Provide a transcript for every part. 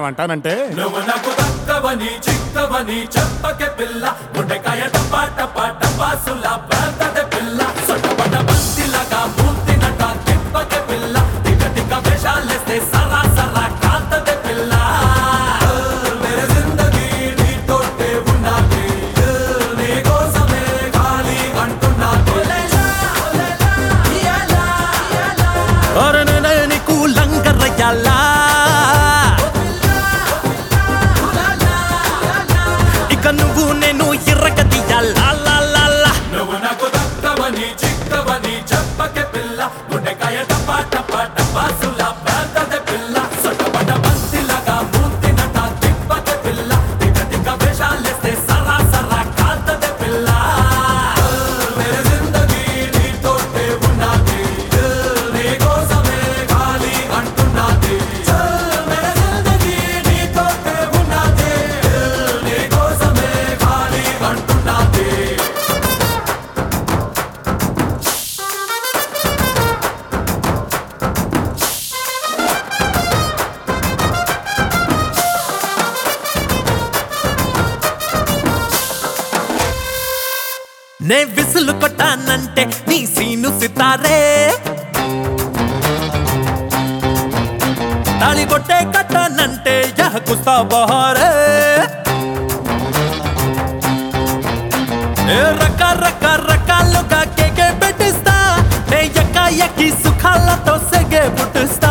నేనేమంటానంటే నువ్వు నాకు దక్కవని చిక్కవని చెప్పకే పిల్ల గుండెకాయ టపా టపా టపాసులా పేల్తదే పిల్ల సొట్టపడ్డ బంతిలాగా మూర్తినట తిప్పకే పిల్ల టిక టిక వేషాలేస్తే సరా సరా కాల్తదే పిల్ల మేరే జిందగీ నీతోటే ఉన్నది నీ కోసమే ఖాళీ అంటున్నది అరే నేనే నీకు లంగరయ్యాలా ఇక నువ్వు నేను ఎర్రగదియాలా నువ్వు నాకు దక్కవని చిక్కవని చెప్పకే పిల్ల గుండెకాయ టపా టపా టపాసులా పేల్తదే పిల్ల సొట్టపడ్డ బంతిలాగా మూర్తినట తిప్పకే పిల్ల టిక టిక వేషాలేస్తే సరా సరా కాల్తదే పిల్ల మేరే జిందగీ నీతోటే ఉన్నది నీ కోసమే ఖాళీ అంటున్నది మేరే జిందగీ నీతోటే ఉన్నది నీ కోసమే ఖాళీ అంటున్నది నే విసులు కొట్టానంటే నీ సీను సితారే తాళి కొట్టే కట్టానంటే యహ కుస్తా బహారే ఏ రకాలుగా కేకే పెట్టిస్తా నే ఎక్కి సుఖాలతో సెగే పుట్టిస్తా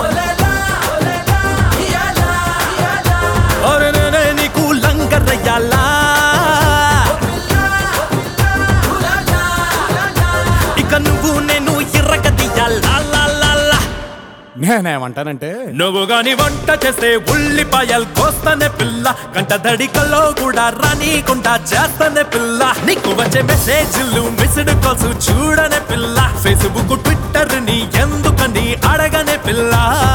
ఒరే నేనే నీకు లంగరయ్యాలా ఇక నువ్వు నేను ఎర్రగదియాలా నేనేమంటానంటే నువ్వు గాని వంట చేస్తే ఉల్లిపాయలు కోస్తానే పిల్ల గంట దడికల్లో కూడా రానీకుండా చేస్తానే పిల్ల నీకు వచ్చే మెసేజ్లు మిస్డ్ కాల్స్ చూడనే పిల్ల ఫేస్బుక్ ట్విట్టర్ ని ఎందుకని అడగనే పిల్ల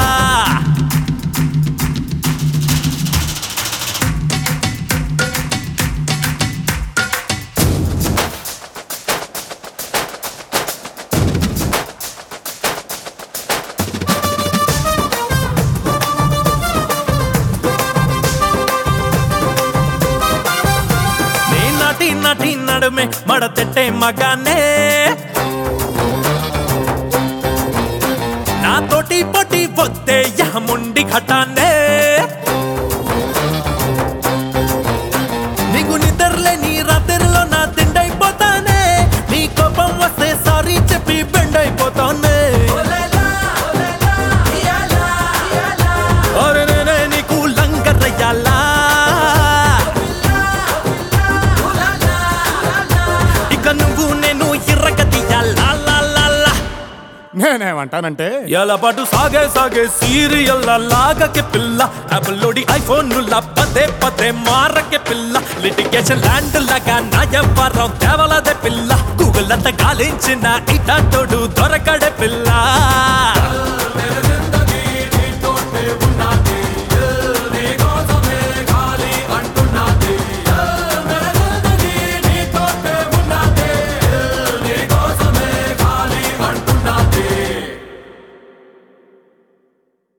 నటి నడుమే మడతెట్టే మగానే నాతోటి పొట్టి పొత్తే యహముండి ఘటానే నీకు నిద్రలేని రాత్రిలో నా తిండైపోతానే నీ కోపం వస్తే సారీ చెప్పి బెండైపోతానే ఒరే నేనే నీకు లంగరయ్యాలా నువ్వు నేను ఎర్రగదియాలా నేనేమంటానంటే ఎలా పాటు సాగే సీరియల్ లాగకే పిల్ల యాపిల్లోడి ఐఫోన్ పదే మారకే పిల్ల లిటిగేషన్ ల్యాండ్ లాగా నా వ్యవహారం తేవలదే పిల్ల గూగుల్ అంతా గాలించిన ఇటోడు దొరకడే పిల్ల